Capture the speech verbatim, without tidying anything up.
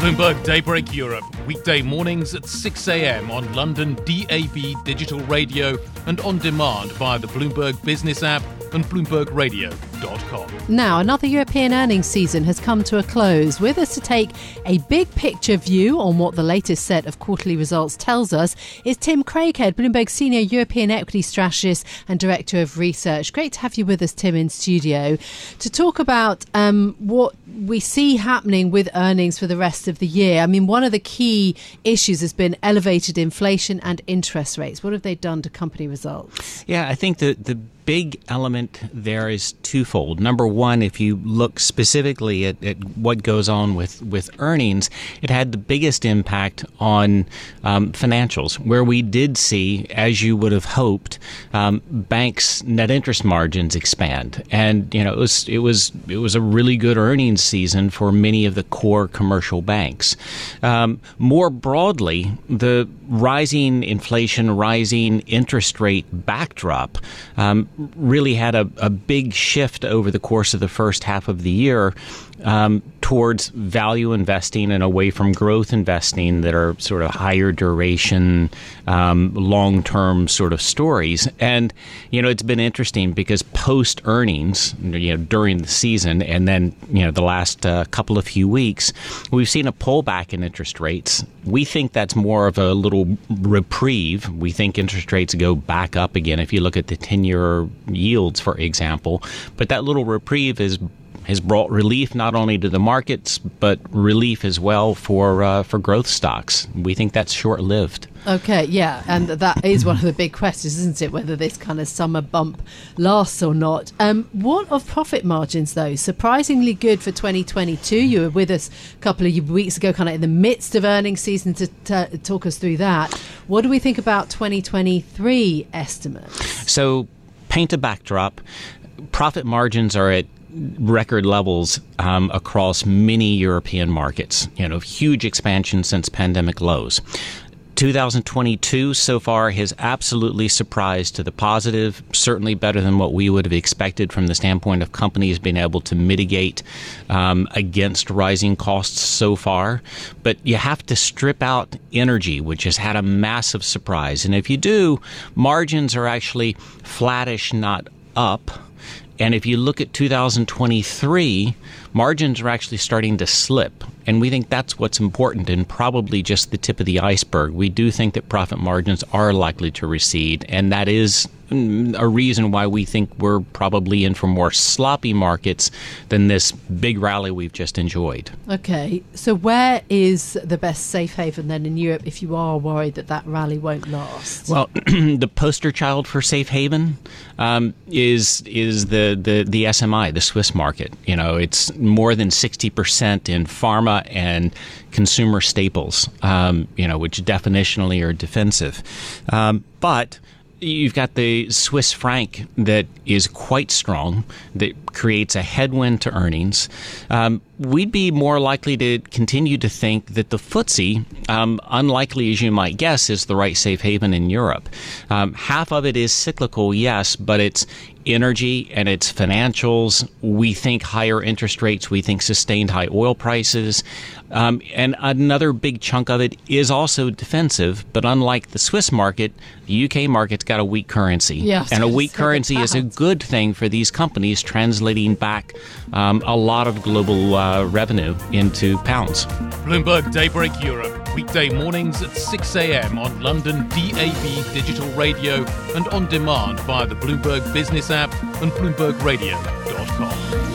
Bloomberg Daybreak Europe, weekday mornings at six a.m. on London D A B digital radio and on demand via the Bloomberg Business app and bloomberg radio dot com. Now, another European earnings season has come to a close. With us to take a big picture view on what the latest set of quarterly results tells us is Tim Craighead, Bloomberg Senior European Equity Strategist and Director of Research. Great to have you with us, Tim, in studio to talk about um, what we see happening with earnings for the rest of the year. I mean, one of the key issues has been elevated inflation and interest rates. What have they done to company results? Yeah, I think the the big element there is twofold. Number one, if you look specifically at, at what goes on with, with earnings, it had the biggest impact on um, financials, where we did see, as you would have hoped, um, banks' net interest margins expand. And, you know, it was, it was, it was a really good earnings season for many of the core commercial banks. Um, more broadly, the rising inflation, rising interest rate backdrop um, really had a, a big shift over the course of the first half of the year um, towards value investing and away from growth investing that are sort of higher duration, um, long-term sort of stories. And, you know, it's been interesting because post-earnings, you know, during the season and then, you know, the last uh, couple of few weeks, we've seen a pullback in interest rates. We think that's more of a little reprieve. We think interest rates go back up again if you look at the ten-year yields, for example. But that little reprieve is has brought relief not only to the markets, but relief as well for uh, for growth stocks. We think that's short-lived. Okay, yeah, and that is one of the big questions, isn't it, whether this kind of summer bump lasts or not. Um, what of profit margins, though? Surprisingly good for twenty twenty-two. You were with us a couple of weeks ago, kind of in the midst of earnings season, to t- talk us through that. What do we think about twenty twenty-three estimates? So, paint a backdrop. Profit margins are at record levels um, across many European markets. You know, huge expansion since pandemic lows. twenty twenty-two so far has absolutely surprised to the positive, certainly better than what we would have expected from the standpoint of companies being able to mitigate um, against rising costs so far. But you have to strip out energy, which has had a massive surprise. And if you do, margins are actually flattish, not up. And if you look at two thousand twenty-three, margins are actually starting to slip. And we think that's what's important and probably just the tip of the iceberg. We do think that profit margins are likely to recede, and that is a reason why we think we're probably in for more sloppy markets than this big rally we've just enjoyed. Okay, so where is the best safe haven then in Europe if you are worried that that rally won't last? Well, the poster child for safe haven um, is is the, the, the S M I, the Swiss market. You know, it's more than sixty percent in pharma and consumer staples, um, you know, which definitionally are defensive. Um, but you've got the Swiss franc that is quite strong, that creates a headwind to earnings. Um, we'd be more likely to continue to think that the F T S E, um, unlikely as you might guess, is the right safe haven in Europe. Um, half of it is cyclical, yes, but it's energy and it's financials. We think higher interest rates. We think sustained high oil prices. Um, and another big chunk of it is also defensive. But unlike the Swiss market, the U K market's got a weak currency. Yeah, and a weak so currency is a good thing for these companies, translating back um, a lot of global uh, revenue into pounds. Bloomberg Daybreak Europe, weekday mornings at six a.m. on London D A B digital radio and on demand via the Bloomberg Business app and bloomberg radio dot com.